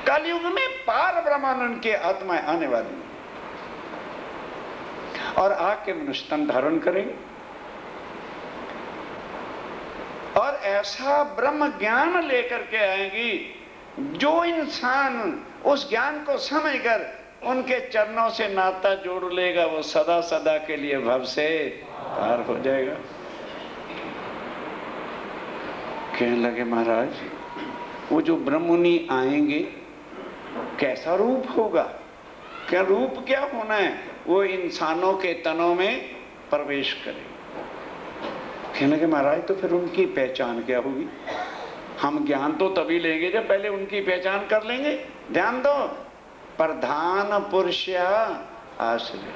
कलयुग में पार ब्रह्मानंद की आत्माएं आने वाली और आके मनुष्य तन धारण करेंगे और ऐसा ब्रह्म ज्ञान लेकर के आएंगी जो इंसान उस ज्ञान को समझकर उनके चरणों से नाता जोड़ लेगा वो सदा सदा के लिए भव से पार हो जाएगा। कहने लगे महाराज वो जो ब्रह्ममुनि आएंगे कैसा रूप होगा, क्या रूप क्या होना है? वो इंसानों के तनों में प्रवेश करेंगे। कहने लगे महाराज तो फिर उनकी पहचान क्या होगी? हम ज्ञान तो तभी लेंगे जब पहले उनकी पहचान कर लेंगे। ध्यान दो, प्रधान पुरुष आश्रय।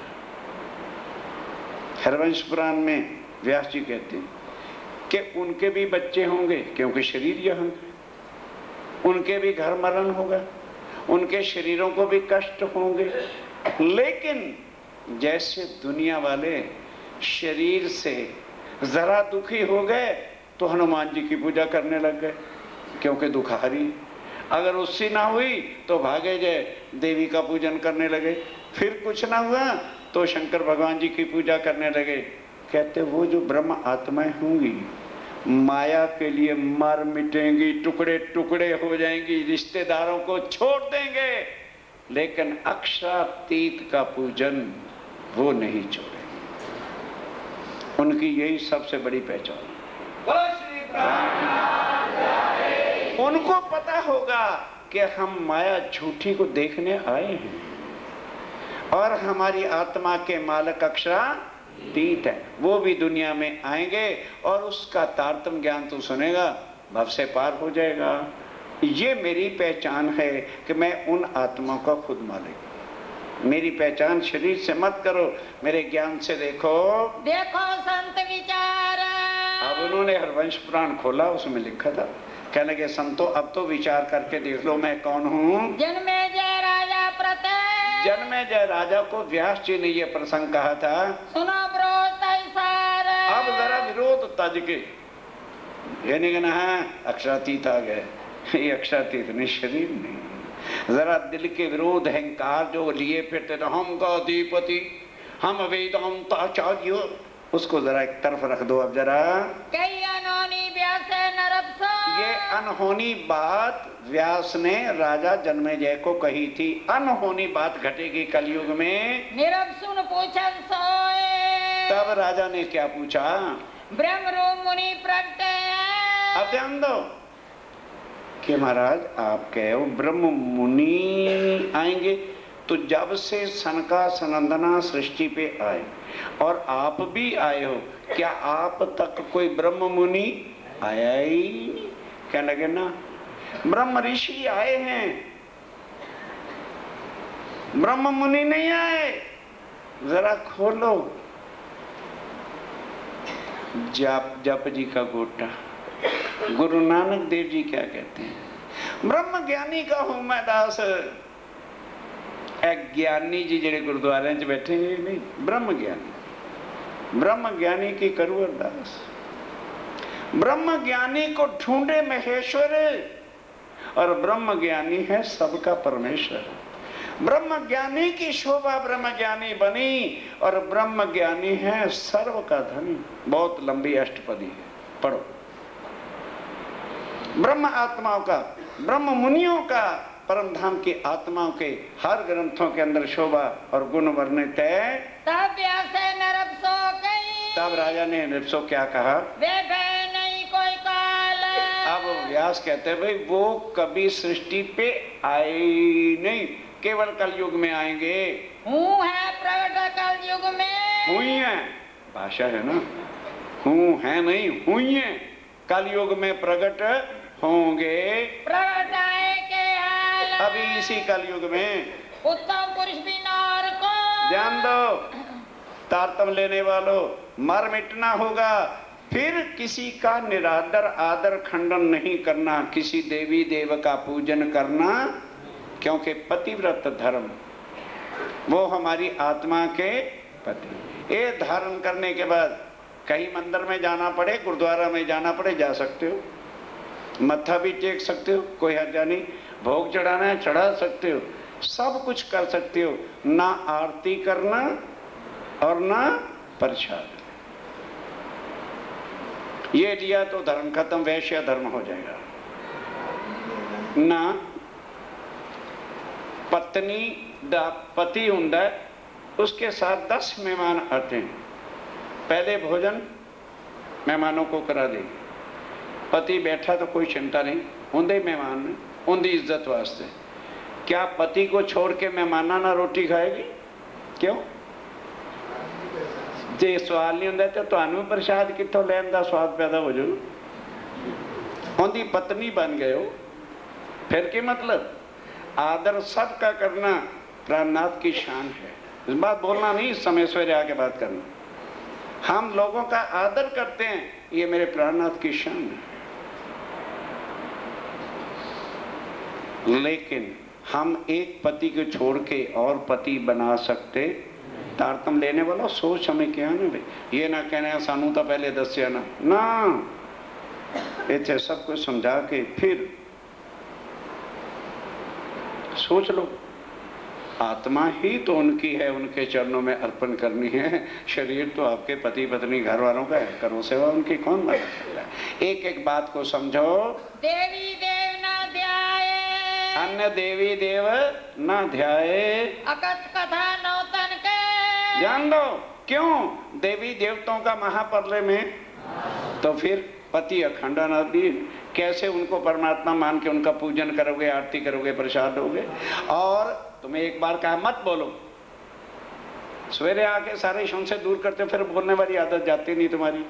हरवंश पुराण में व्यास जी कहते हैं कि उनके भी बच्चे होंगे क्योंकि शरीर यहाँ, उनके भी घर मरण होगा, उनके शरीरों को भी कष्ट होंगे, लेकिन जैसे दुनिया वाले शरीर से जरा दुखी हो गए तो हनुमान जी की पूजा करने लग गए क्योंकि दुखारी, अगर उससे ना हुई तो भागे जय देवी का पूजन करने लगे, फिर कुछ ना हुआ तो शंकर भगवान जी की पूजा करने लगे। कहते वो जो ब्रह्म आत्माएं होंगी माया के लिए मर मिटेंगी, टुकड़े टुकड़े हो जाएंगी, रिश्तेदारों को छोड़ देंगे, लेकिन अक्षरातीत का पूजन वो नहीं छोड़ेंगे। उनकी यही सबसे बड़ी पहचान। उनको पता होगा कि हम माया झूठी को देखने आए हैं और हमारी आत्मा के मालक अक्षरातीत है, वो भी दुनिया में आएंगे और उसका तारतम्य ज्ञान तो सुनेगा, भव से पार हो जाएगा। ये मेरी पहचान है कि मैं उन आत्माओं का खुद मालिक। मेरी पहचान शरीर से मत करो, मेरे ज्ञान से देखो। देखो संत विचार। अब उन्होंने हरवंश पुराण खोला, उसमें लिखा था, कहने के संतो अब तो विचार करके देख लो मैं कौन हूँ। जन्मे जय राजा प्रते। जन्मे जय राजा को व्यास जी ने ये प्रसंग कहा था। सुनो विरोध सार। अब जरा विरोध तज के ये नहीं कहना है अक्षरातीत आ गए, ये अक्षरातीत नहीं, शरीर नहीं। जरा दिल के विरोध अहंकार जो लिए फिरते थे, हम का अधिपति, हम वेदांताचार्य, उसको जरा एक तरफ रख दो। अब जरा कई अनहोनी व्यास नरप्सो। ये अनहोनी बात व्यास ने राजा जन्मेजय को कही थी। अनहोनी बात घटेगी कलयुग में। निरप्सुन पूछन सोए। तब राजा ने क्या पूछा? ब्रह्म रूप मुनि प्रगटे। अब ध्यान दो कि महाराज आप कहे हो ब्रह्म मुनि आएंगे, तो जब से सनका सनंदना सृष्टि पे आए और आप भी आए हो, क्या आप तक कोई ब्रह्म मुनि आया ही नहीं? क्या लगे ना, ब्रह्म ऋषि आए हैं, ब्रह्म मुनि नहीं आए। जरा खोलो जप जी का गोटा। गुरु नानक देव जी क्या कहते हैं? ब्रह्म ज्ञानी का हूं मैं दास। ज्ञानी जी जेड़े गुरुद्वारे च बैठे नहीं, ब्रह्म ज्ञानी, ब्रह्म ज्ञानी की करूं अरदास। ब्रह्म ज्ञानी को ढूंढे महेश्वर और ब्रह्म ज्ञानी है सबका परमेश्वर। ब्रह्म ज्ञानी की शोभा ब्रह्म ज्ञानी बनी और ब्रह्म ज्ञानी है सर्व का धनी। बहुत लंबी अष्टपदी है, पढ़ो। ब्रह्म आत्माओं का, ब्रह्म मुनियों का, परम धाम की आत्माओं के हर ग्रंथों के अंदर शोभा और गुण वर्णित है। तब व्यास नरप्सो कही। तब राजा ने नरप्सो क्या कहा? वे नहीं कोई काल। अब व्यास कहते हैं भाई वो कभी सृष्टि पे आए नहीं, केवल कलयुग में आएंगे। हूँ है प्रकट कलयुग में। हुई है भाषा है ना, हूँ है नहीं हुई है, कलयुग में प्रकट होंगे। प्रकट आए के हाल। अभी इसी कलयुग में उत्तम पुरुष भी नार को। ध्यान दो तारतम लेने वालों, मर मिटना होगा। फिर किसी का निरादर आदर खंडन नहीं करना, किसी देवी देव का पूजन करना, क्योंकि पतिव्रत धर्म वो हमारी आत्मा के पति। ये धारण करने के बाद कहीं मंदिर में जाना पड़े, गुरुद्वारा में जाना पड़े, जा सकते हो। मत्था भी टेक सकते हो, कोई हर्जा नहीं। भोग चढ़ाना है चढ़ा सकते हो, सब कुछ कर सकते हो, ना आरती करना और ना प्रसाद। ये लिया तो धर्म खत्म, वैश्य धर्म हो जाएगा। ना पत्नी पति हुंदा उसके साथ 10 मेहमान आते हैं, पहले भोजन मेहमानों को करा देंगे। पति बैठा तो कोई चिंता नहीं, उनके मेहमान ने उनकी इज्जत वास्ते। क्या पति को छोड़ के मेहमाना ना रोटी खाएगी? क्यों? जे सवाल नहीं होंगे तो तुहानू प्रसाद कितों लैन का स्वाद पैदा हो जाऊ? उनकी पत्नी बन गए हो, फिर क्या मतलब? आदर सबका करना प्राणनाथ की शान है। इस बात बोलना नहीं, समय सवेरे आके बात करना। हम लोगों का आदर करते हैं, ये मेरे प्राणनाथ की शान है। लेकिन हम एक पति को छोड़ के और पति बना सकते? तारतम लेने वाला सोच हमें क्या ना भाई, ये ना कहना सानू तो पहले दसिया ना इतने सब कुछ समझा के फिर सोच लो। आत्मा ही तो उनकी है, उनके चरणों में अर्पण करनी है। शरीर तो आपके पति पत्नी घर वालों का है, करो सेवा उनकी, कौन मना कर रहा है? एक एक बात को समझो। देवी देव न ध्याये, अन्य देवी देव न ध्याये, अकथ कथा नौतन के। जान दो क्यों? देवी देवताओं का महापर्ले में तो फिर पति अखंडानादि, कैसे उनको परमात्मा मान के उनका पूजन करोगे, आरती करोगे, प्रसाद दोगे? और तुम्हें एक बार कहा मत बोलो, सवेरे आके सारे शौन से दूर करते, फिर बोलने वाली आदत जाती नहीं तुम्हारी।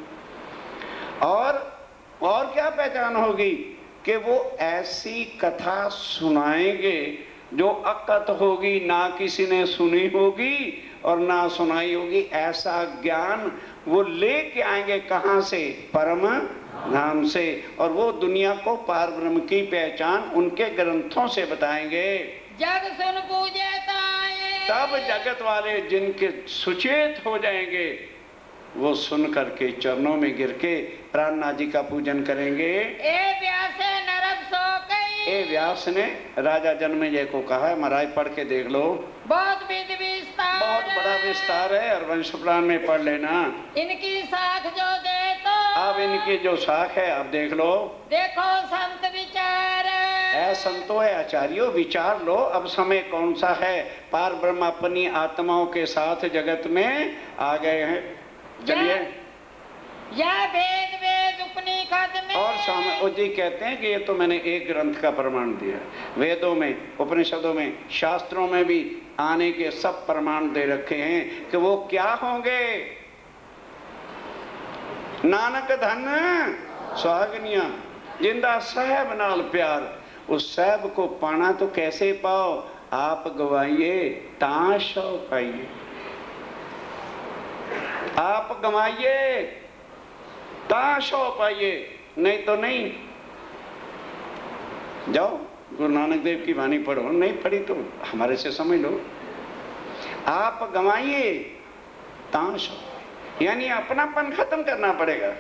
और क्या पहचान होगी कि वो ऐसी कथा सुनाएंगे जो अकथ होगी, ना किसी ने सुनी होगी और ना सुनाई होगी। ऐसा ज्ञान वो लेके आएंगे कहां से? परम नाम से। और वो दुनिया को पार ब्रह्म की पहचान उनके ग्रंथों से बताएंगे। जग सुन पूजे तब जगत वाले जिनके सुचेत हो जाएंगे, वो सुन करके चरणों में गिर के प्राणनाथ जी का पूजन करेंगे। ए व्यास नरक सो गई। ए व्यास ने राजा जन्मेजय को कहा है, महाराज पढ़ के देख लो, बहुत विधि विस्तार, बहुत बड़ा विस्तार है, और वंश पुराण में पढ़ लेना। इनकी साख जो दे तो, अब इनकी जो साख है अब देख लो। देखो संत विचार, ऐ संतो है आचार्यों, विचार लो। अब समय कौन सा है? पार ब्रह्म अपनी आत्माओं के साथ जगत में आ गए हैं। चलिए, यह वेद वेद उपनिषद में, और स्वामी जी कहते हैं कि ये तो मैंने एक ग्रंथ का प्रमाण दिया। वेदों में, उपनिषदों में, शास्त्रों में भी आने के सब प्रमाण दे रखे हैं कि वो क्या होंगे। नानक धन सुहागनिया, जिंदा साहब नाल प्यार। उस साहब को पाना तो कैसे पाओ? आप गवाइए ताशो पाइए, आप गवाइए ताशो पाइए, नहीं तो नहीं। जाओ गुरु नानक देव की वाणी पढ़ो, नहीं पढ़ी तो हमारे से समझ लो। आप गवाइए ताशो, यानी अपनापन खत्म करना पड़ेगा।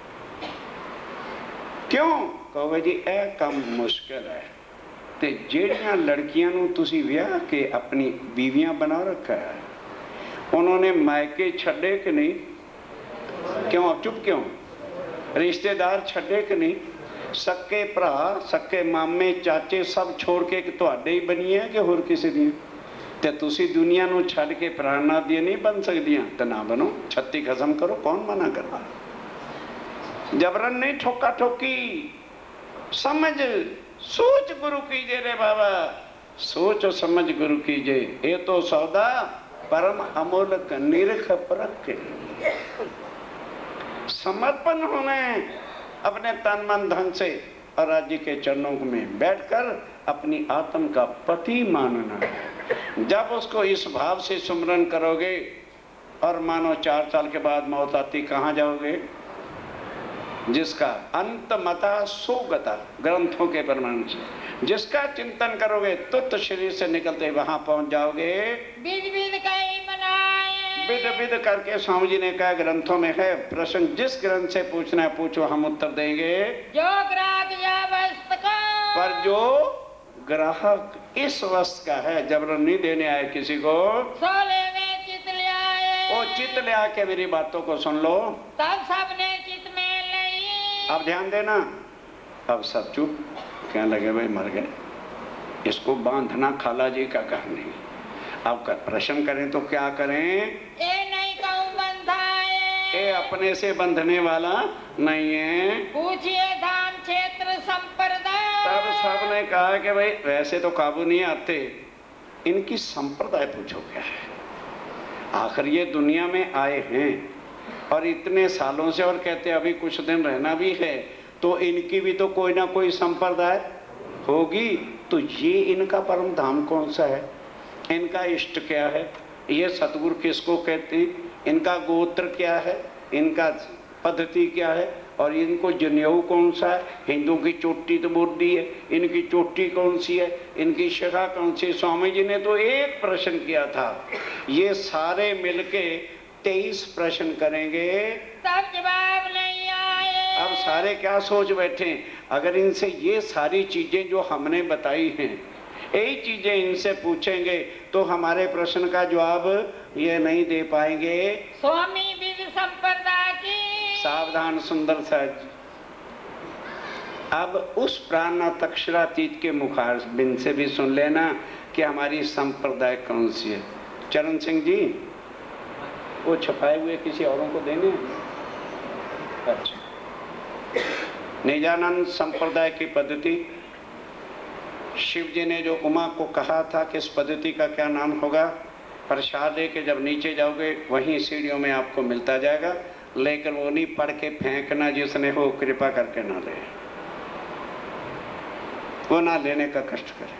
क्यों? कहोगे जी ए कम मुश्किल है। ते जेड़ियां लड़कियां नूं तुसी विआह के अपनी बीवियां बना रखा है, उन्होंने मायके छड़े कि नहीं? क्यों अब चुप क्यों? रिश्तेदार छड़े कि नहीं? सक्के भरा, सक्के मामे, चाचे सब छोड़ के तुहाडे ही बनी है कि होर किसी दी? ते तुसी दुनिया नूं छड़ के प्राणनाथ दी नहीं बन सकदियां ते ना बनो, छत्ती खत्म करो, कौन मना करता? जबरन नहीं, ठोका ठोकी। समझ सोच गुरु कीजिए रे बाबा, सोच और समझ गुरु कीजिए। ये तो सौदा परम अमोलक निरख परख के समर्पण होने अपने तन मन धन से, और राज्य के चरणों में बैठकर अपनी आत्म का पति मानना है। जब उसको इस भाव से सुमरन करोगे, और मानो 4 साल के बाद मौत आती, कहाँ जाओगे? जिसका अंत मता सोगता, ग्रंथों के प्रमाण से जिसका चिंतन करोगे तुत शरीर से निकलते वहां पहुंच जाओगे। बीज बीज कई मनाए, विद विद करके स्वामी जी ने कहा ग्रंथों में है, प्रश्न जिस ग्रंथ से पूछना है पूछो, हम उत्तर देंगे। जो ग्राहक या वस्तु को, पर जो ग्राहक इस वस्तु का है, जबरन नहीं देने आए किसी को, सो लेवे चित ले आए। वो चित ले आके मेरी बातों को सुन लो। तब सबने चित में लई। अब ध्यान देना, अब सब चुप, कहने लगे भाई मर गए, इसको बांधना खाला जी का काम नहीं। अब प्रश्न करें तो क्या करें? ए नहीं कहूँ बंधाए, ये अपने से बंधने वाला नहीं है। पूछिए धाम क्षेत्र संप्रदाय। तब सबने कहा कि भाई वैसे तो काबू नहीं आते, इनकी संप्रदाय पूछो क्या है। आखिर ये दुनिया में आए हैं और इतने सालों से, और कहते अभी कुछ दिन रहना भी है, तो इनकी भी तो कोई ना कोई संप्रदाय होगी। तो ये इनका परम धाम कौन सा है, इनका इष्ट क्या है, ये सतगुरु किसको कहते हैं, इनका गोत्र क्या है, इनका पद्धति क्या है, और इनको जनेऊ कौन सा है। हिंदू की चोटी तो बुर्दी है, इनकी चोटी कौन सी है, इनकी शिखा कौन सी। स्वामी जी ने तो एक प्रश्न किया था, ये सारे मिलके 23 प्रश्न करेंगे, तब जवाब नहीं आए। अब सारे क्या सोच बैठे, अगर इनसे ये सारी चीजें जो हमने बताई हैं, यही चीजें इनसे पूछेंगे तो हमारे प्रश्न का जवाब ये नहीं दे पाएंगे। स्वामी विधि संप्रदाय की सावधान सुंदर सहज। अब उस प्राणनाथ अक्षरातीत के मुखारबिंद से भी सुन लेना कि हमारी संप्रदाय कौन सी है। चरण सिंह जी, वो छपाए हुए किसी औरों को देने। अच्छा, निजानंद संप्रदाय की पद्धति, शिव जी ने जो उमा को कहा था कि इस पद्धति का क्या नाम होगा, प्रसाद के जब नीचे जाओगे वहीं सीढ़ियों में आपको मिलता जाएगा, लेकिन वो नहीं पढ़ के फेंकना, जिसने हो कृपा करके ना ले, वो ना लेने का कष्ट करे,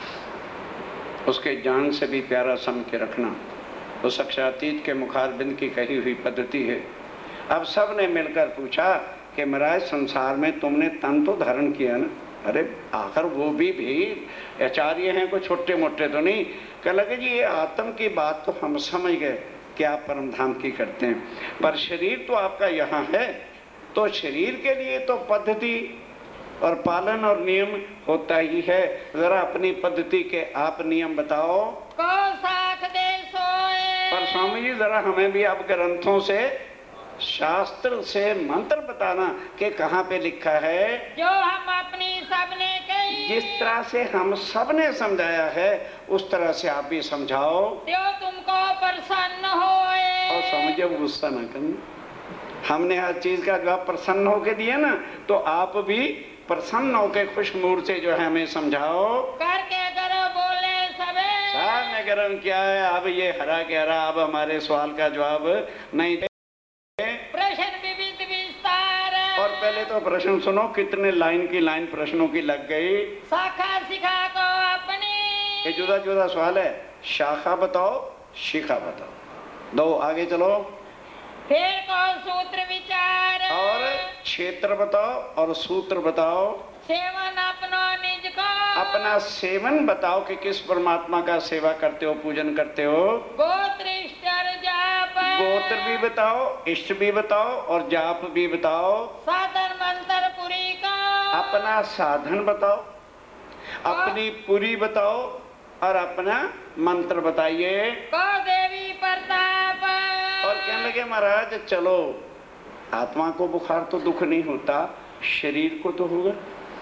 उसके जान से भी प्यारा सम के रखना। उस अक्षरातीत के मुखारबिंद की कही हुई पद्धति है। अब सब ने मिलकर पूछा कि महाराज संसार में तुमने तन तो धारण किया ना, अरे आखिर वो भी आचार्य हैं, कोई छोटे मोटे तो नहीं। कह लगे जी ये आत्म की बात तो हम समझ गए कि आप परम धाम की करते हैं, पर शरीर तो आपका यहाँ है, तो शरीर के लिए तो पद्धति और पालन और नियम होता ही है। जरा अपनी पद्धति के आप नियम बताओ। को साथ दे सोए। पर स्वामी जी जरा हमें भी आप ग्रंथों से, शास्त्र से मंत्र बताना कि कहाँ पे लिखा है। जो हम अपनी सबने कही, जिस तरह से हम सबने समझाया है उस तरह से आप भी समझाओ, जो तुमको प्रसन्न होए। और समझे गुस्सा न करना। हमने हर चीज का जवाब प्रसन्न होके दिया ना, तो आप भी प्रसन्न होके खुश मूड से जो है हमें समझाओ। करके करो बोले सबे। साहब ने गरम क्या है, अब ये हरा के हरा, अब हमारे सवाल का जवाब नहीं दे। प्रश्न विविध विस्तार। और पहले तो प्रश्न सुनो, कितने लाइन की लाइन प्रश्नों की लग गई। शाखा शिखा को अपनी। ये जुदा जुदा सवाल है, शाखा बताओ, शिखा बताओ, दो आगे चलो। फिर को सूत्र विचार। और क्षेत्र बताओ और सूत्र बताओ। सेवन अपनो निज को। अपना सेवन बताओ कि किस परमात्मा का सेवा करते हो, पूजन करते हो। गोत्र इष्ट जाप। गोत्र भी बताओ, इष्ट भी बताओ और जाप भी बताओ। साधन मंत्र पुरी का। अपना साधन बताओ, अपनी पुरी बताओ और अपना मंत्र बताइए। को देवी प्रताप। और कहने लगे महाराज चलो, आत्मा को बुखार तो दुख नहीं होता, शरीर को तो होगा,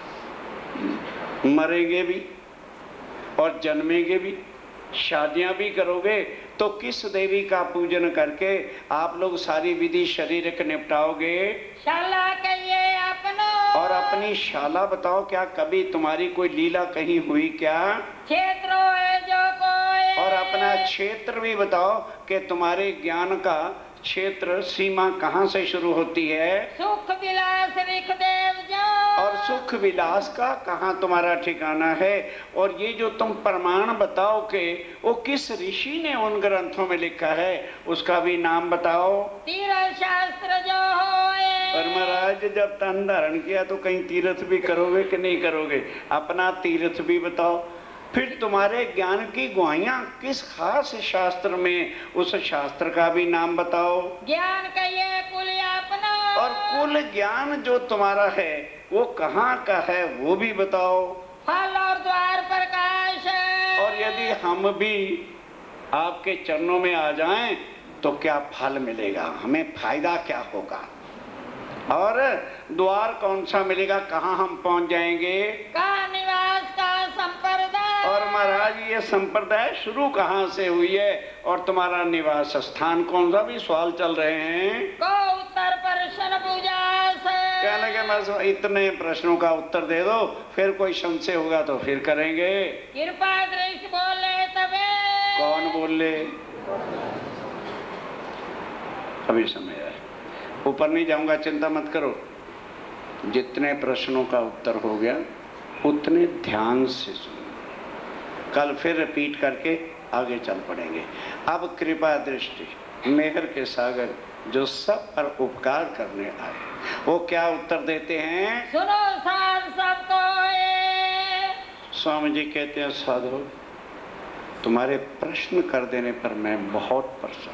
मरेंगे भी और जन्मेंगे भी, शादियां भी करोगे, तो किस देवी का पूजन करके आप लोग सारी विधि शरीर के निपटाओगे। शाला कहिए अपनो। और अपनी शाला बताओ, क्या कभी तुम्हारी कोई लीला कहीं हुई क्या। क्षेत्रो है जो कोई। और अपना क्षेत्र भी बताओ कि तुम्हारे ज्ञान का क्षेत्र सीमा कहाँ से शुरू होती है। सुख विलास रिखदेव जो। और सुख विलास का कहाँ तुम्हारा ठिकाना है। और ये जो तुम प्रमाण बताओ कि वो किस ऋषि ने उन ग्रंथों में लिखा है, उसका भी नाम बताओ। तीर्थ शास्त्र जो होए। और महाराज जब तन धारण किया तो कहीं तीर्थ भी करोगे कि नहीं करोगे। अपना तीर्थ भी बताओ, फिर तुम्हारे ज्ञान की गुहाइयां किस खास शास्त्र में, उस शास्त्र का भी नाम बताओ। ज्ञान कहिए कुल अपना, और कुल ज्ञान जो तुम्हारा है वो कहाँ का है वो भी बताओ। फल और द्वार प्रकाश है। और यदि हम भी आपके चरणों में आ जाएं तो क्या फल मिलेगा, हमें फायदा क्या होगा, और द्वार कौन सा मिलेगा, कहाँ हम पहुंच जाएंगे। का निवास का संप्रदाय, और महाराज ये संप्रदाय शुरू कहाँ से हुई है और तुम्हारा निवास स्थान कौन सा, भी सवाल चल रहे हैं। को उत्तर प्रश्न पूजा से, क्या लगे बस इतने प्रश्नों का उत्तर दे दो, फिर कोई संशय होगा तो फिर करेंगे। कृपा दृष्टि बोले तबे। कौन बोले, अभी समय आए, ऊपर नहीं जाऊंगा, चिंता मत करो। जितने प्रश्नों का उत्तर हो गया उतने ध्यान से सुनो, कल फिर रिपीट करके आगे चल पड़ेंगे। अब कृपा दृष्टि मेहर के सागर जो सब पर उपकार करने आए, वो क्या उत्तर देते हैं। सुनो सार सबको, स्वामी जी कहते हैं साधु तुम्हारे प्रश्न कर देने पर मैं बहुत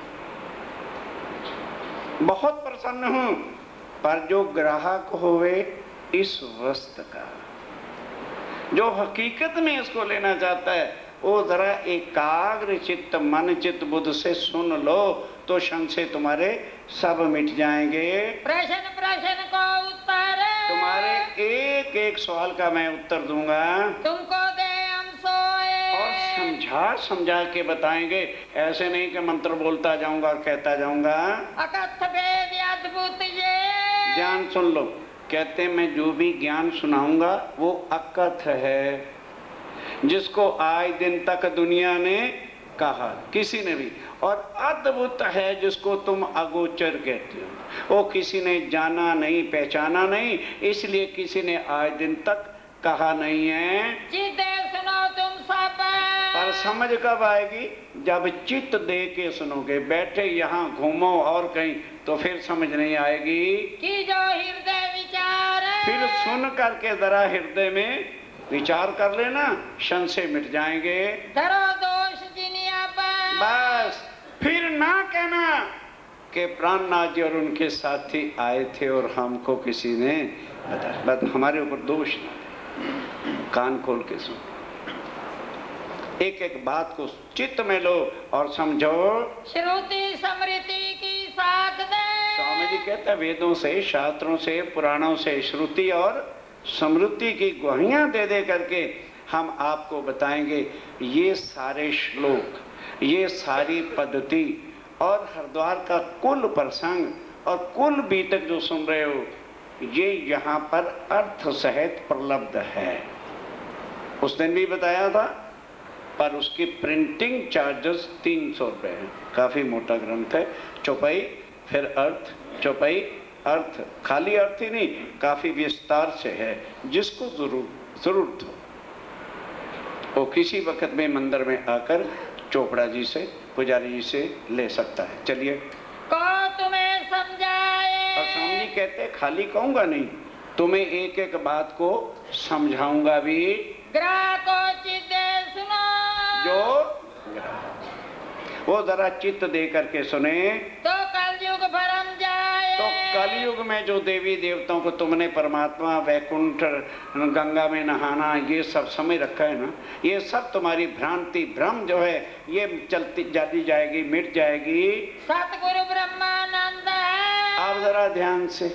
प्रसन्न हूं, पर जो ग्राहक होवे इस वस्तु का, जो हकीकत में इसको लेना चाहता है, वो जरा एकाग्र चित्त मन चित्त बुद्ध से सुन लो तो संशय तुम्हारे सब मिट जाएंगे। प्रश्न प्रश्न को उत्तर, तुम्हारे एक एक सवाल का मैं उत्तर दूंगा, तुमको दे हम सोए, और समझा समझा के बताएंगे। ऐसे नहीं कि मंत्र बोलता जाऊंगा और कहता जाऊंगा। अकथ वेद अद्भुत ये, ज्ञान सुन लो, कहते हैं मैं जो भी ज्ञान सुनाऊंगा वो अकथ है, जिसको आज दिन तक दुनिया ने कहा किसी ने भी, और अद्भुत है जिसको तुम अगोचर कहते हो, वो किसी ने जाना नहीं पहचाना नहीं, इसलिए किसी ने आज दिन तक कहा नहीं है। चित्त सुनो तुम सब, पर समझ कब आएगी, जब चित्त दे के सुनोगे। बैठे यहाँ घूमो और कहीं तो फिर समझ नहीं आएगी। कि जो हृदय विचार, फिर सुन करके जरा हृदय में विचार कर लेना, संशय मिट जाएंगे। धरो दोष जिनिया पर, बस फिर ना कहना कि प्राणनाथ जी और उनके साथी आए थे और हमको किसी ने बताया, बस हमारे ऊपर दोष ना दे। कान खोल के सुन, एक एक बात को चित्त में लो और समझो। श्रुति स्मृति की साख दे, स्वामी जी कहते हैं वेदों से, शास्त्रों से, पुराणों से श्रुति और स्मृति की गुहाइयां दे दे करके हम आपको बताएंगे। ये सारे श्लोक, ये सारी पद्धति और हरिद्वार का कुल प्रसंग और कुल बीतक जो सुन रहे हो, ये यहाँ पर अर्थ सहित प्रलब्ध है। उस दिन भी बताया था, पर उसकी प्रिंटिंग चार्जेस 300 रुपये है। काफी मोटा ग्रंथ है, चौपाई फिर अर्थ, चौपाई अर्थ, खाली अर्थ ही नहीं, काफी विस्तार से है। जिसको जरूरत हो वो किसी वक्त में मंदिर में आकर चोपड़ा जी से, पुजारी जी से ले सकता है। चलिए, को तुम्हें समझाए, और स्वामी जी कहते खाली कहूंगा नहीं, तुम्हें एक एक बात को समझाऊंगा भी। ग्राहको चित्त सुनो, जो वो जरा चित्त दे करके सुने तो कलयुग भरम जाए। तो कलयुग में जो देवी देवताओं को तुमने परमात्मा, वैकुंठ, गंगा में नहाना, ये सब समय रखा है ना, ये सब तुम्हारी भ्रांति, भ्रम जो है ये चलती जाती जाएगी, मिट जाएगी। सतगुरु ब्रह्मानंद है। आप जरा ध्यान से,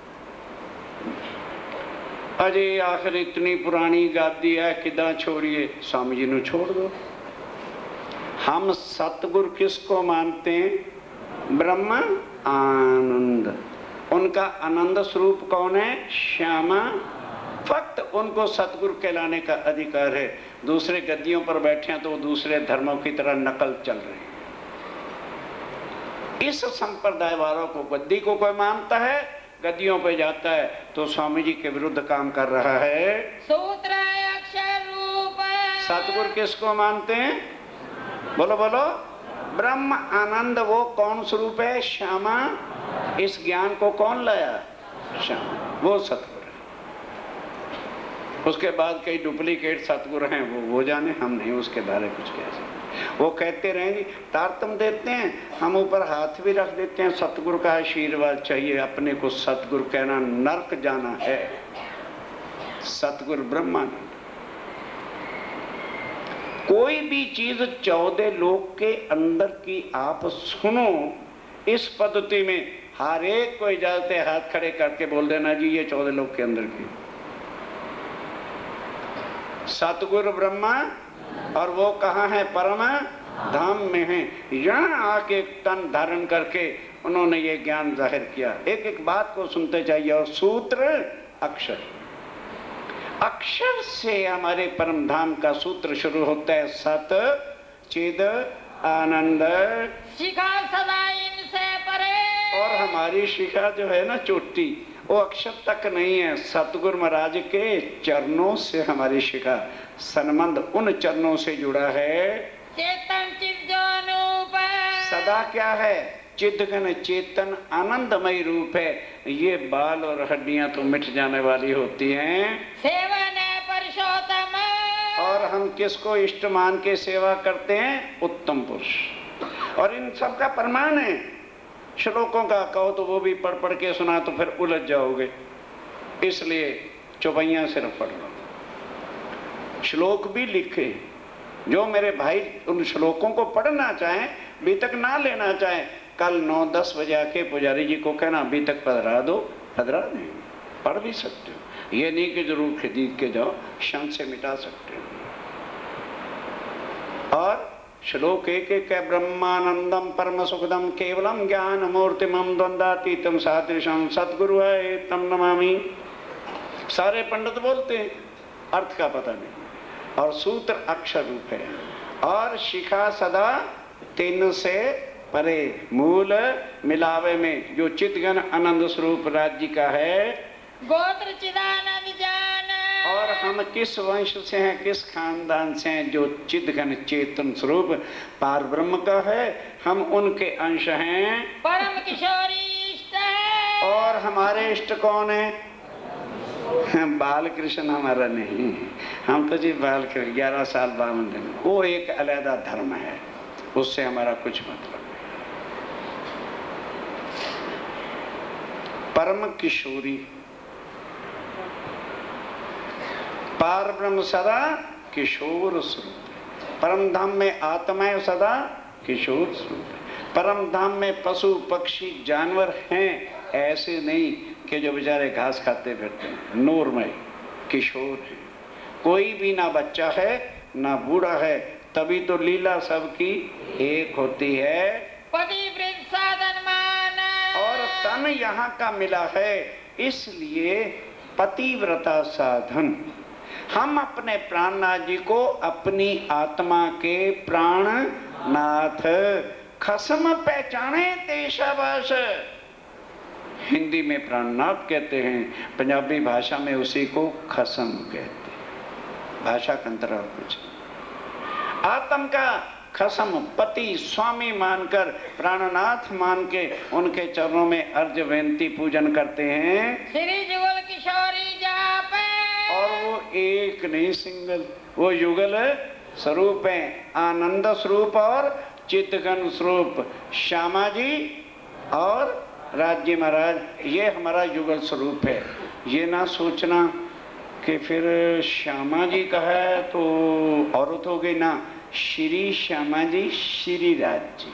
अरे आखिर इतनी पुरानी गादी है, किदा छोड़िए, स्वामी जी ने छोड़ दो। हम सतगुरु किसको मानते हैं? ब्रह्म आनंद। उनका आनंद स्वरूप कौन है? श्यामा। फक्त उनको सतगुरु कहलाने का अधिकार है। दूसरे गद्दियों पर बैठे हैं तो दूसरे धर्मों की तरह नकल चल रही है। इस संप्रदाय वालों को, गद्दी को कोई मानता है, गद्दियों पे जाता है तो स्वामी जी के विरुद्ध काम कर रहा है। सूत्र अक्षर रूप। सतगुरु किसको मानते हैं? बोलो बोलो। ब्रह्म आनंद, वो कौन स्वरूप है? श्यामा। इस ज्ञान को कौन लाया? श्यामा, वो सतगुरु है। उसके बाद कई डुप्लीकेट सतगुरु हैं, वो जाने, हम नहीं उसके बारे में कुछ कह सकते। वो कहते रहेंगे, तारतम देते हैं, हम ऊपर हाथ भी रख देते हैं, सतगुरु का आशीर्वाद चाहिए, अपने को सतगुरु कहना नरक जाना है। सतगुरु ब्रह्मानंद, कोई भी चीज 14 लोक के अंदर की आप सुनो, इस पद्धति में हर एक को इजाजत है हाथ खड़े करके बोल देना जी ये 14 लोक के अंदर की। सतगुरु ब्रह्मा, और वो कहाँ है? परम धाम में है। यहाँ आके तन धारण करके उन्होंने ये ज्ञान जाहिर किया। एक एक बात को सुनते चाहिए। और सूत्र अक्षर, अक्षर से हमारे परम धाम का सूत्र शुरू होता है। सत चिद आनंद शिखा सदा इनसे परे। और हमारी शिखा जो है ना चोटी, वो अक्षर तक नहीं है, सतगुरु महाराज के चरणों से हमारी शिखा, संबंध उन चरणों से जुड़ा है। चेतन चित जो अनूप सदा क्या है? चिदघन चेतन आनंदमय रूप है। ये बाल और हड्डियां तो मिट जाने वाली होती हैं। सेवन है पुरुषोत्तम। और हम किसको इष्ट मान के सेवा करते हैं? उत्तम पुरुष। और इन सब का प्रमाण है। श्लोकों का कहो तो वो भी पढ़ पढ़ के सुना तो फिर उलझ जाओगे, इसलिए चौपैया सिर्फ पढ़ लो। श्लोक भी लिखे, जो मेरे भाई उन श्लोकों को पढ़ना चाहें, अभी तक ना लेना चाहें, कल 9-10 बजे आके पुजारी जी को कहना अभी तक पधरा दो, पधरा देंगे। पढ़ भी सकते हो, ये नहीं कि जरूर खरीद के जाओ, क्षण से मिटा सकते हो। और श्लोक एक एक है। ब्रह्मानंदम परम सुखदम केवलम ज्ञान मूर्तिमं द्वंद्वातीतम सादृशम सतगुरु है तम नमामि। सारे पंडित बोलते हैं, अर्थ का पता नहीं। और सूत्र अक्षर रूप है। और शिखा सदा तीन से परे, मूल मिलावे में जो चितघन आनंद स्वरूप राज्य का है। गोत्र चिदानंद जान। और हम किस वंश से हैं, किस खानदान से हैं? जो चिदघन चेतन स्वरूप पार ब्रह्म का है, हम उनके अंश हैं। परम किशोरी इष्ट है। और हमारे इष्ट कौन है? बाल कृष्ण हमारा नहीं, हम तो जी बाल कृष्ण 11 साल 52 दिन, वो एक अलग धर्म है, उससे हमारा कुछ मतलब नहीं। परम किशोरी पार ब्रह्म सदा किशोर स्वरूप। परम धाम में आत्माएं सदा किशोर स्वरूप। परम धाम में पशु पक्षी जानवर हैं, ऐसे नहीं कि जो बेचारे घास खाते फिरते हैं, नूरमय किशोर है। कोई भी ना बच्चा है ना बूढ़ा है, तभी तो लीला सबकी एक होती है। पतिव्रत साधन मान। और तन यहाँ का मिला है, इसलिए पतिव्रता साधन। हम अपने प्राणनाथ जी को अपनी आत्मा के प्राणनाथ खसम पहचाने देशावास। हिंदी में प्राणनाथ कहते हैं, पंजाबी भाषा में उसी को खसम कहते हैं। भाषा का अंतर और कुछ। आत्म का खसम पति स्वामी मानकर, प्राणनाथ मान के उनके चरणों में अर्ज बेनती पूजन करते हैं। श्री जुगल किशोरी जाप। और वो एक नहीं सिंगल, वो युगल स्वरूप है, आनंद स्वरूप और चित्तघन स्वरूप। श्यामा जी और राज्य महाराज, ये हमारा युगल स्वरूप है। ये ना सोचना कि फिर श्यामा जी का है तो औरत हो गई ना। श्री श्यामा जी, श्री राज जी,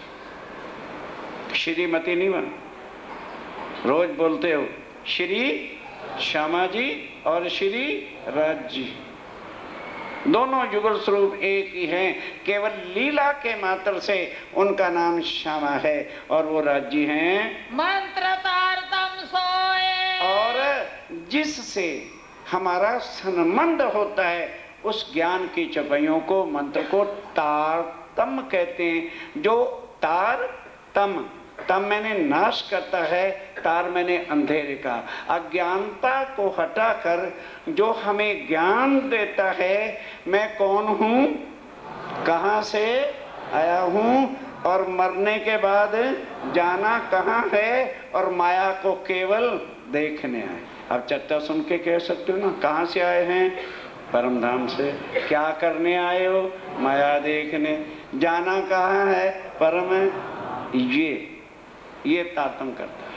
श्रीमती नहीं बन। रोज बोलते हो श्री श्यामा जी और श्री राज जी, दोनों युगल स्वरूप एक ही हैं। केवल लीला के मात्र से उनका नाम श्यामा है और वो राज्य हैं। मंत्र तारतम सोए। और जिससे हमारा संबंध होता है, उस ज्ञान की चौपाइयों को, मंत्र को तारतम कहते हैं। जो तार तम, तम मैंने नाश करता है, तार मैंने अंधेरे का। अज्ञानता को हटाकर जो हमें ज्ञान देता है, मैं कौन हूँ, कहाँ से आया हूँ और मरने के बाद जाना कहाँ है, और माया को केवल देखने आए। अब चर्चा सुन के कह सकते हो ना, कहाँ से आए हैं? परम धाम से। क्या करने आए हो? माया देखने। जाना कहाँ है? परम है। ये तारतम्य करता है।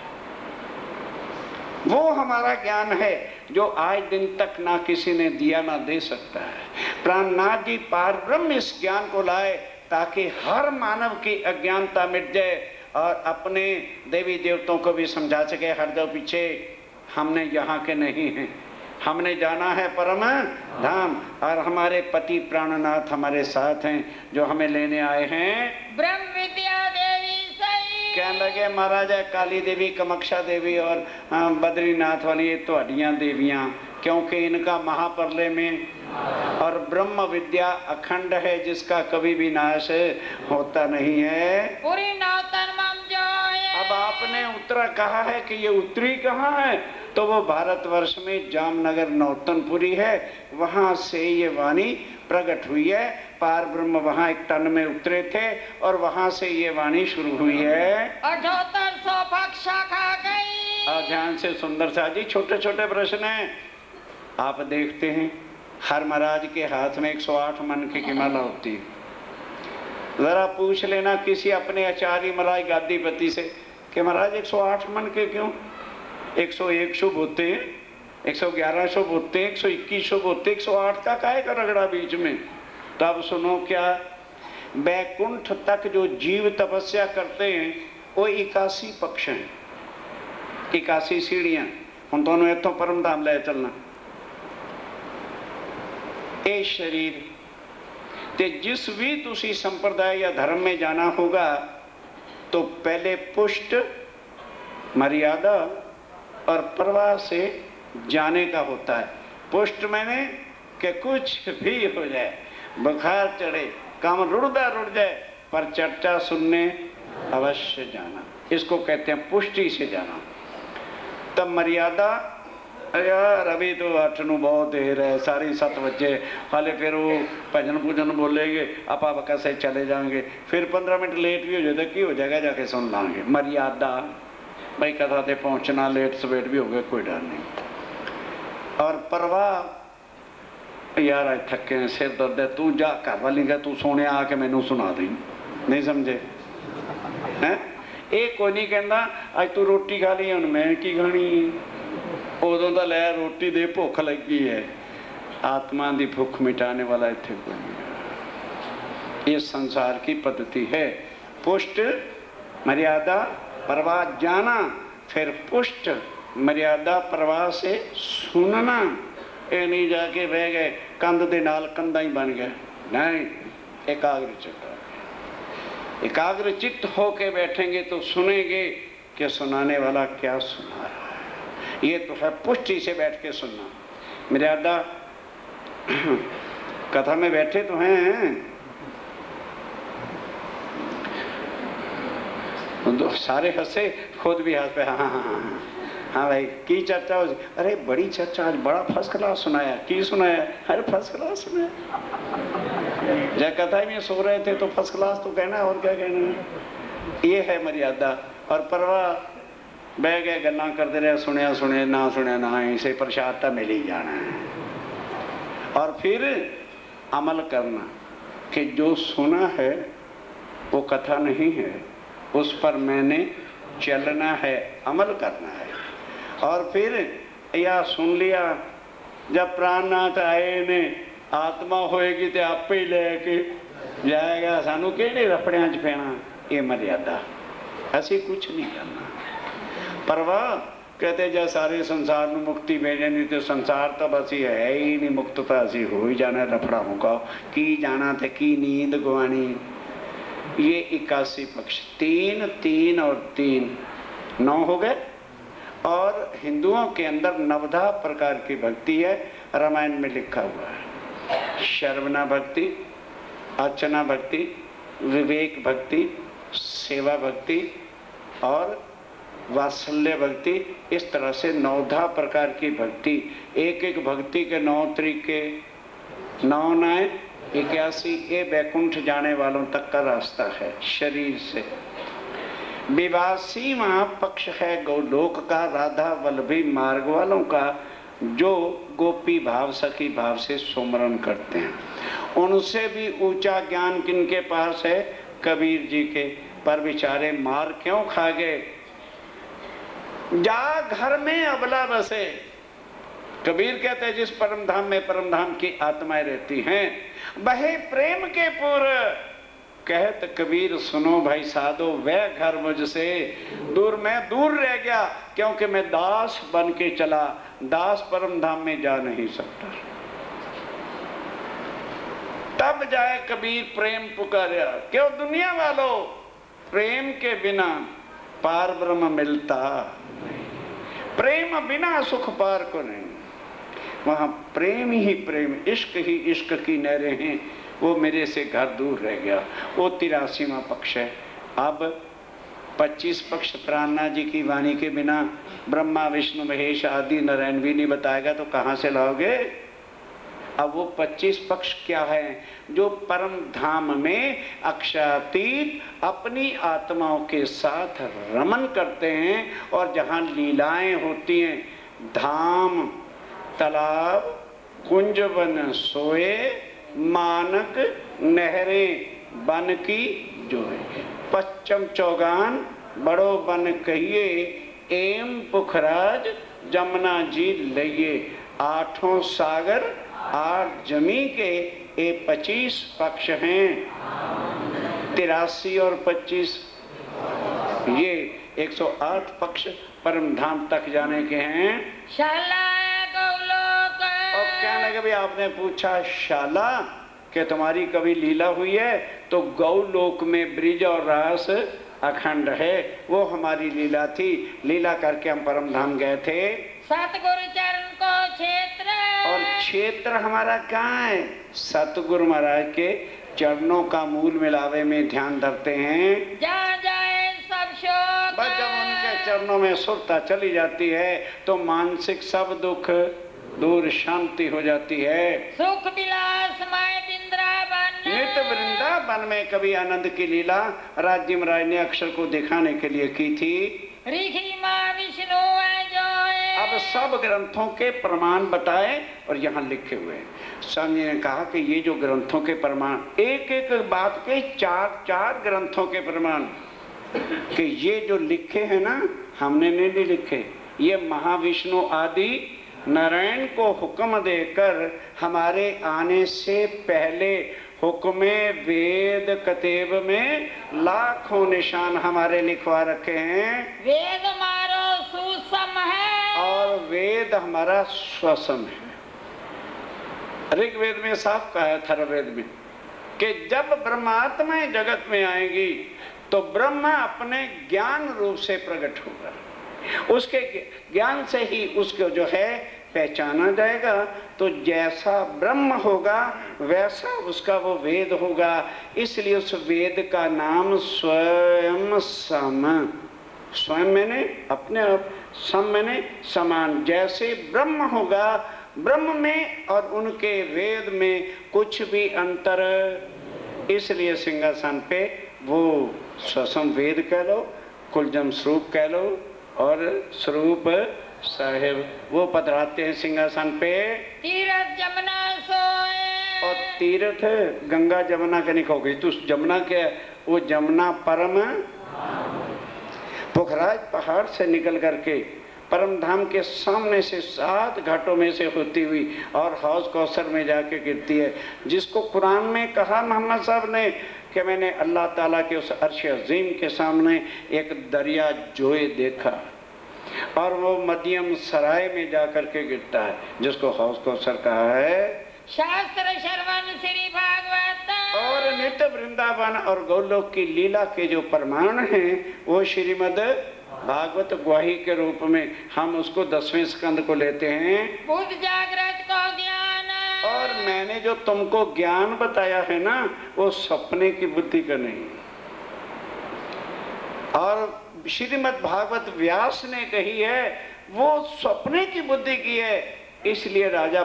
वो हमारा ज्ञान है जो आज दिन तक ना किसी ने दिया ना दे सकता है। प्राणनाथ जी पार ब्रह्म इस ज्ञान को लाए ताकि हर मानव की अज्ञानता मिट जाए और अपने देवी देवताओं को भी समझा सके, हट जाओ पीछे, हमने यहाँ के नहीं हैं, हमने जाना है परम धाम और हमारे पति प्राणनाथ हमारे साथ हैं जो हमें लेने आए हैं। ब्रह्म विद्या देवी सही। कहने लगे महाराज काली देवी, कामाक्षा देवी और बद्रीनाथ वाली ये तो हड्डियां देवियां, क्योंकि इनका महाप्रलय में और ब्रह्म विद्या अखंड है जिसका कभी भी नाश होता नहीं है। पूरी नौतन मम जो है। अब आपने उत्तरा कहा है कि ये उत्तरी कहाँ है, तो वो भारतवर्ष में जामनगर नौतनपुरी है, वहां से ये वाणी प्रकट हुई है। पार ब्रह्म वहां एक तन में उतरे थे और वहां से ये वाणी शुरू हुई है। 7800 पक्षा खा गई। ध्यान से सुंदर सा जी, छोटे छोटे प्रश्न हैं। आप देखते हैं हर महाराज के हाथ में 108 मन की माला होती है। जरा पूछ लेना किसी अपने आचार्य महाराज गादीपति से कि महाराज 108 मन के क्यों? 101 शुभ होते हैं, 111 शुभ होते हैं, 121 शुभ होते, 108 का काहे का रगड़ा बीच में? तो अब सुनो, क्या बैकुंठ तक जो जीव तपस्या करते हैं वो 81 पक्ष हैं, 81 सीढ़ियां। हम दोनों इतों परम धाम ले चलना। ए शरीर ते जिस भी तुसी संप्रदाय या धर्म में जाना होगा तो पहले पुष्ट, मर्यादा और प्रवाह से जाने का होता है। पुष्ट मैंने कि कुछ भी हो जाए, बुखार चढ़े, काम रुड़ जाए, पर चर्चा सुनने अवश्य जाना, इसको कहते हैं पुष्टि से जाना। तब मर्यादा, यार अभी तो 8 ਨੂੰ बहुत देर है, 7:30 बजे, हाले फिर वो भजन पूजन बोलेंगे, आप कैसे चले जाएंगे, फिर 15 मिनट लेट भी हो जाए तो की हो जाएगा, जाके सुन लांगे। मर्यादा भाई कथा ते पहुंचना लेट सवेट भी हो गया, कोई डर नहीं। और परवाह, यार आज थके हैं, सिर दर्द है, तू जा घर वाली का, तू सोने आके मैनू सुना दी, नहीं समझे हैं? ਇਹ कोई नहीं कहता अज तू रोटी खा ली, हुण मैं की खानी, उदों तो लै रोटी दे, भुख लगी है। आत्मा की भुख मिटाने वाला इत्थे कोई नहीं। ये संसार की पद्धति है। पुष्ट, मर्यादा, प्रवाह जाना, फिर पुष्ट, मर्यादा, प्रवाह से सुनना। ये नहीं जाके बह गए कंध दे नाल कंधा ही बन गया, नहीं। एकाग्र चित्त, एकाग्र चित्त होके बैठेंगे तो सुनेंगे कि सुनाने वाला क्या सुना रहा है। ये तो है पुष्टि से बैठ के सुनना। मर्यादा, कथा में बैठे तो हैं, तो सारे हंसे, खुद भी हंस पे, हाँ हाँ हाँ हाँ भाई की चर्चा हो? अरे बड़ी चर्चा, आज बड़ा फर्स्ट क्लास सुनाया। की सुनाया? अरे फर्स्ट क्लास सुनाया। जब कथा में सो रहे थे तो फर्स्ट क्लास तो कहना, और क्या कहना। ये है मर्यादा। और परवाह, बह गए गल्लां करते रहे, सुनिया सुने ना सुनिया ना, इसे प्रसाद तो मिल ही जाना है। और फिर अमल करना कि जो सुना है वो कथा नहीं है, उस पर मैंने चलना है, अमल करना है। और फिर या सुन लिया, जब प्राणनाथ आए ने, आत्मा होएगी तो आप ही लेके जाएगा, सानू किहड़े रफड़ियां च पैना। ये मर्यादा, ऐसी कुछ नहीं करना। परवाह कहते जब सारे संसार में मुक्ति मिल जानी तो संसार तो बस ही है ही नहीं, मुक्त तो असी हो ही जाना, रफड़ा मुका की जाना थे, की नींद गवानी। ये 81 पक्ष, 3 3 और 3 9 हो गए। और हिंदुओं के अंदर 9 प्रकार की भक्ति है, रामायण में लिखा हुआ है। शर्वना भक्ति, अर्चना भक्ति, विवेक भक्ति, सेवा भक्ति और वात्सल्य भक्ति। इस तरह से 9 प्रकार की भक्ति। एक एक भक्ति के 9 तरीके, 9 9 81। ये बैकुंठ जाने वालों तक का रास्ता है शरीर से। विवासीवा पक्ष है गौलोक का, राधा वल्लभी मार्ग वालों का, जो गोपी भाव सखी भाव से सुमरन करते हैं। उनसे भी ऊंचा ज्ञान किनके पास है? कबीर जी के। पर बेचारे मार क्यों खा गए? जा घर में अबला बसे। कबीर कहते हैं जिस परम धाम में परम धाम की आत्माएं रहती हैं, बहे प्रेम के पुर। कहत कबीर सुनो भाई साधो, वह घर मुझसे दूर, मैं दूर रह गया क्योंकि मैं दास बन के चला। दास परम धाम में जा नहीं सकता। तब जाए कबीर प्रेम पुकारा। क्यों दुनिया वालों, प्रेम के बिना पार ब्रह्म मिलता, प्रेम बिना सुख पार को नहीं। वहां प्रेम ही प्रेम, इश्क ही इश्क की नहरें हैं। वो मेरे से घर दूर रह गया। वो 83वां पक्ष है। अब 25 पक्ष प्राणनाथ जी की वाणी के बिना ब्रह्मा विष्णु महेश आदि नारायण भी नहीं बताएगा तो कहां से लाओगे? अब वो 25 पक्ष क्या है? जो परम धाम में अक्षरातीत अपनी आत्माओं के साथ रमन करते हैं और जहां लीलाएं होती हैं, धाम तालाब कुंज वन सोए, मानक नहरें बन की जोए, पश्चिम चौगान बड़ो बन कहिए, एम पुखराज जमुना जी लइए। आठों सागर आठ जमी के ये 25 पक्ष हैं। 83 और 25 ये 108 पक्ष परम धाम तक जाने के हैं। शाला गौलोक। और कहने लगे भी आपने पूछा शाला कि तुम्हारी कभी लीला हुई है? तो गौलोक में ब्रिज और रास अखंड है, वो हमारी लीला थी। लीला करके हम परम धाम गए थे। सतगुरु चरण को क्षेत्र। और क्षेत्र हमारा कहाँ है? सतगुरु महाराज के चरणों का मूल मिलावे में ध्यान धरते हैं। जहाँ जाए सब शोक। बस जब उनके चरणों में सुरता चली जाती है तो मानसिक सब दुख दूर, शांति हो जाती है। सुख विलास माय वृंदावन। नित्य वृंदावन में कभी आनंद की लीला राज्य महाराज ने अक्षर को दिखाने के लिए की थी। ऋषि माँ विष्णु है जो है। अब सब ग्रंथों के प्रमाण बताए और यहाँ लिखे हुए हैं। स्वामी ने कहा कि ये जो ग्रंथों के प्रमाण, एक एक बात के 4 ग्रंथों के प्रमाण, कि ये जो लिखे हैं ना, हमने नहीं लिखे। ये महाविष्णु आदि नारायण को हुक्म देकर हमारे आने से पहले हुक्मे वेद कतेब में लाखों निशान हमारे लिखवा रखे हैं। वेद हमारो सुसम है और वेद हमारा स्वसम है। ऋग्वेद में साफ कहा है, अथर्ववेद में, कि जब ब्रह्मात्माएं जगत में आएंगी तो ब्रह्म अपने ज्ञान रूप से प्रकट होगा। उसके ज्ञान से ही उसको जो है पहचाना जाएगा। तो जैसा ब्रह्म होगा वैसा उसका वो वेद होगा। इसलिए उस वेद का नाम स्वयं सम। स्वयं मैंने अपने आप, सम मैंने समान। जैसे ब्रह्म होगा, ब्रह्म में और उनके वेद में कुछ भी अंतर, इसलिए सिंहासन पे वो स्वसम वेद कह लो, कुलजम स्वरूप कह लो, और स्वरूप साहेब वो पधराते हैं सिंहासन पे। तीर्थ जमुना सोए। और तीर्थ गंगा जमुना का नहीं कहोगे तो जमुना के, वो जमुना परम पुखराज पहाड़ से निकल करके परम धाम के सामने से 7 घाटों में से होती हुई और हौज कौसर में जाके गिरती है। जिसको कुरान में कहा मोहम्मद साहब ने कि मैंने अल्लाह ताला के उस अर्श अजीम के सामने एक दरिया जोए देखा, और वो मध्यम सराय में जाकर के गिरता है, जिसको हौज कौसर कहा है। शास्त्र श्रवण श्री भागवत। और नित्य वृंदावन और गौलोक की लीला के जो प्रमाण हैं वो श्रीमद् भागवत ग्वाही के रूप में हम उसको 10वें स्कंद को लेते हैं। बुद्ध जागृत को ज्ञान। और मैंने जो तुमको ज्ञान बताया है ना, वो सपने की बुद्धि का नहीं। और श्रीमद् भागवत व्यास ने कही है, वो सपने की बुद्धि की है। इसलिए राजा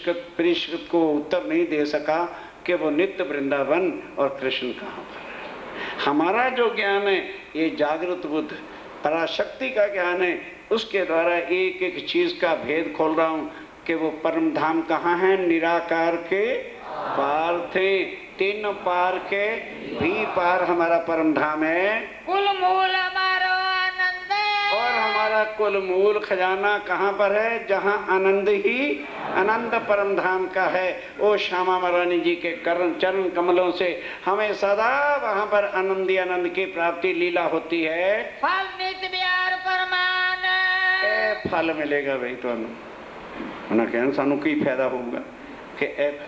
परीक्षित को उत्तर नहीं दे सका कि वो नित्य वृंदावन और कृष्ण कहाँ पर है। हमारा जो ज्ञान है ये जागृत बुद्ध पराशक्ति का ज्ञान है, उसके द्वारा एक एक चीज का भेद खोल रहा हूं कि वो परम धाम कहाँ है। निराकार के पार थे, तीन पार के भी पार हमारा परम धाम है। कुल मूल हमारो आनंद है, और हमारा कुल मूल खजाना कहाँ पर है? जहाँ आनंद ही आनंद परम धाम का है। ओ श्यामा महारानी जी के चरण कमलों से हमें सदा वहाँ पर आनंदी आनंद की प्राप्ति लीला होती है। फल नित बिहार परमान फल मिलेगा भाई तो उन्होंने कहना सानू की फायदा होगा कि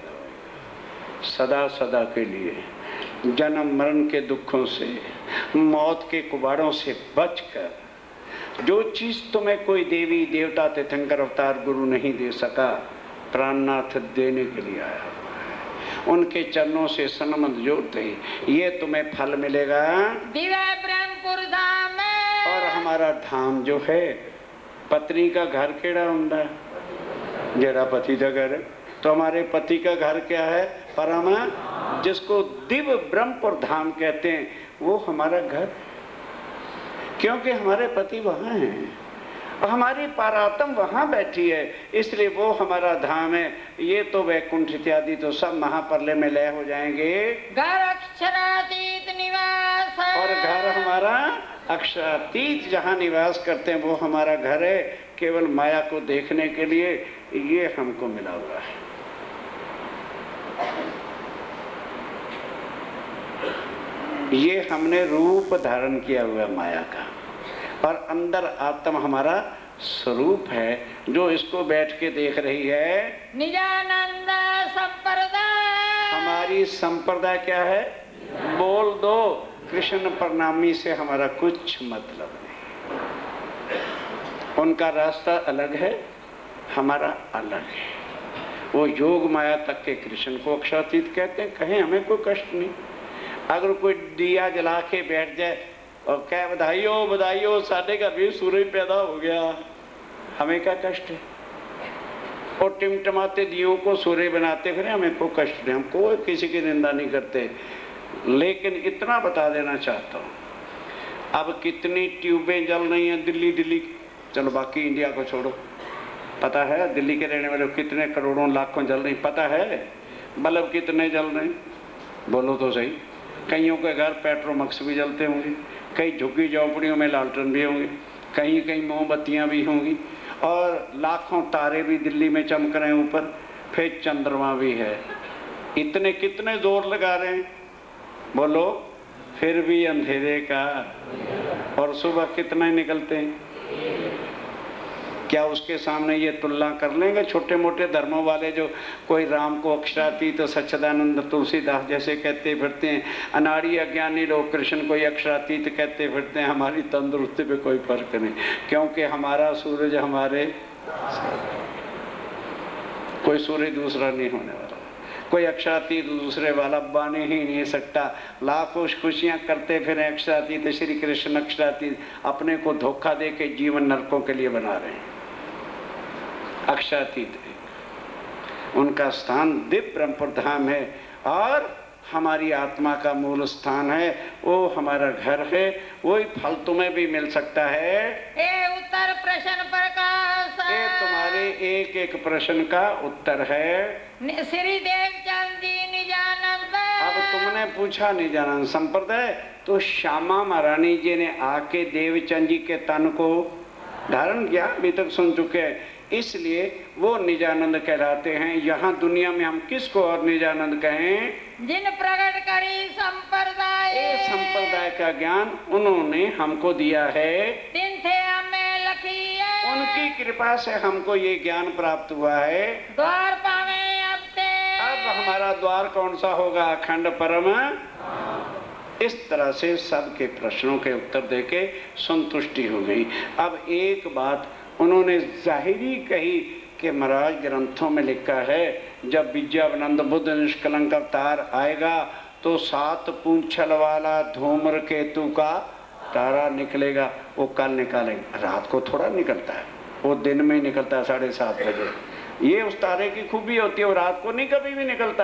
सदा सदा के लिए जन्म मरण के दुखों से, मौत के कुबाड़ों से बचकर जो चीज तुम्हें कोई देवी देवता तीर्थंकर अवतार गुरु नहीं दे सका, प्राणनाथ देने के लिए आया हुआ है। उनके चरणों से संबंध जोड़ते ही ये तुम्हें फल मिलेगा। दिव्य ब्रह्मपुर धाम में। और हमारा धाम जो है, पत्नी का घर केड़ा हुंदा, जेड़ा पति का घर है, तो हमारे पति का घर क्या है? परम, जिसको दिव्य ब्रह्मपुर धाम कहते हैं, वो हमारा घर, क्योंकि हमारे पति वहां हैं और हमारी पारात्म वहां बैठी है, इसलिए वो हमारा धाम है। ये तो वैकुंठ इत्यादि तो सब महाप्रलय में लय हो जाएंगे। घर अक्षरातीत निवास है। और घर हमारा अक्षरातीत जहाँ निवास करते हैं वो हमारा घर है। केवल माया को देखने के लिए ये हमको मिला हुआ है। ये हमने रूप धारण किया हुआ माया का, और अंदर आत्मा हमारा स्वरूप है जो इसको बैठ के देख रही है। निजानंद संप्रदाय। हमारी संप्रदाय क्या है? बोल दो, कृष्ण प्रणामी से हमारा कुछ मतलब नहीं। उनका रास्ता अलग है, हमारा अलग है। वो योग माया तक के कृष्ण को अक्षरातीत कहते हैं, कहें हमें कोई कष्ट नहीं। अगर कोई दिया जला के बैठ जाए और कह बधाई हो साढ़े का भी सूरज पैदा हो गया, हमें क्या कष्ट है? और टिमटमाते दियों को सूर्य बनाते फिर हमें कोई कष्ट नहीं, हम कोई किसी की निंदा नहीं करते। लेकिन इतना बता देना चाहता हूँ, अब कितनी ट्यूबें जल रही हैं दिल्ली, चलो बाकी इंडिया को छोड़ो, पता है दिल्ली के रहने वाले कितने करोड़ों लाखों जल रही, पता है बल्ब कितने जल रहे? बोलो तो सही। कईयों के घर पेट्रोमक्स भी जलते होंगे, कई झुग्गी झोंपड़ियों में लालटेन भी होंगे, कहीं कहीं मोमबत्तियां भी होंगी, और लाखों तारे भी दिल्ली में चमक रहे हैं ऊपर, फिर चंद्रमा भी है। इतने कितने जोर लगा रहे हैं बोलो, फिर भी अंधेरे का। और सुबह कितने निकलते हैं? क्या उसके सामने ये तुलना कर लेंगे? छोटे मोटे धर्मों वाले जो कोई राम को अक्षरातीत तो सच्चिदानंद तुलसीदास जैसे कहते फिरते हैं, अनाड़ी अज्ञानी लोग कृष्ण को अक्षरातीत कहते फिरते हैं। हमारी तंदुरुस्ती पे कोई फर्क नहीं, क्योंकि हमारा सूरज हमारे, कोई सूर्य दूसरा नहीं होने वाला, कोई अक्षरातीत दूसरे वाला बन ही नहीं सकता। लाखों खुशियां करते फिर अक्षरातीत श्री कृष्ण अक्षरातीत, अपने को धोखा दे के जीवन नरकों के लिए बना रहे हैं। अक्षरातीत उनका स्थान दिव्य ब्रह्मपुर धाम है, और हमारी आत्मा का मूल स्थान है, वो हमारा घर है। वही फल तुम्हें भी मिल सकता है। ए उत्तर प्रश्न प्रकाश। ये तुम्हारे एक एक प्रश्न का उत्तर है। श्री देवचंद जी निजानंद। अब तुमने पूछा निजानंद संप्रदाय, तो श्यामा महारानी जी ने आके देवचंद जी के तन को धारण किया, अभी तक सुन चुके हैं, इसलिए वो निजानंद कहलाते हैं। यहाँ दुनिया में हम किसको और निजानंद कहें? जिन प्रकट करी संप्रदाय। संप्रदाय का ज्ञान उन्होंने हमको दिया है, दिन थे हमें लखी है। उनकी कृपा से हमको ये ज्ञान प्राप्त हुआ है। द्वार पावे अब हमारा द्वार कौन सा होगा? अखंड परम। इस तरह से सबके प्रश्नों के उत्तर देके संतुष्टि हो गई। अब एक बात उन्होंने जाहिरी कही कि महाराज ग्रंथों में लिखा है, जब विद्यानंद बुद्ध निष्कलंक अवतार आएगा तो 7 पूंछल वाला धूम्रकेतु का तारा निकलेगा। वो कल निकालेंगे, रात को थोड़ा निकलता है, वो दिन में निकलता है 7:30 बजे। ये उस तारे की खूबी होती है, वो रात को नहीं कभी भी निकलता।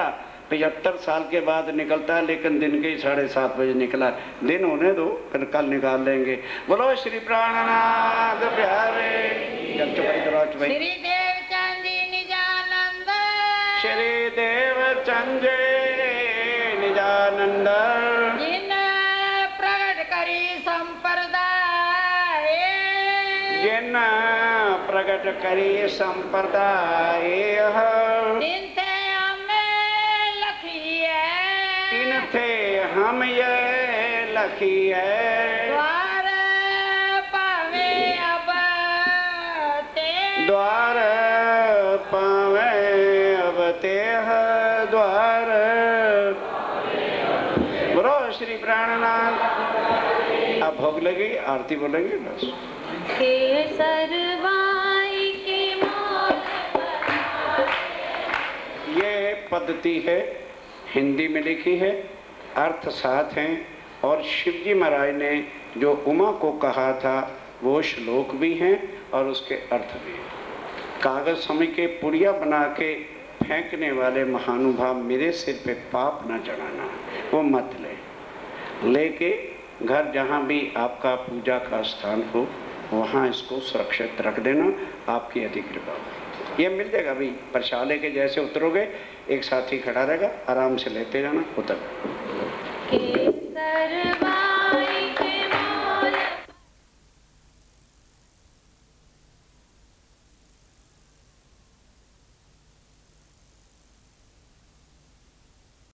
75 साल के बाद निकलता है, लेकिन दिन के ही 7:30 बजे निकला। दिन होने दो, फिर कल निकाल लेंगे। बोलो श्री प्राणनाथ प्यारे। जब चुपाई करो चुपाई। श्री देवचंद जी निजानंद, श्री देवचंद निजानंद, जिन प्रकट करी संप्रदाय, जिन प्रकट करी संप्रदाय, दिन थे हमें लखी है, दिन थे हम ये लखी है। द्वार पावे अब ते, द्वार पावे अब तेह द्वार। बोलो श्री प्राणनाथ। अब भोग लगी, आरती बोलेंगे बस। केसरवाई के मोल ये पद्धति है, हिंदी में लिखी है, अर्थ साथ हैं। और शिवजी महाराज ने जो उमा को कहा था वो श्लोक भी हैं और उसके अर्थ भी हैं। कागज समझ के पुड़िया बना के फेंकने वाले महानुभाव मेरे सिर पे पाप न चढ़ाना, वो मत लेके घर जहाँ भी आपका पूजा का स्थान हो वहाँ इसको सुरक्षित रख देना, आपकी अधिक कृपा होगी। ये मिल जाएगा भाई, प्रशाले के जैसे उतरोगे एक साथी खड़ा रहेगा, आराम से लेते जाना, उतर। केसर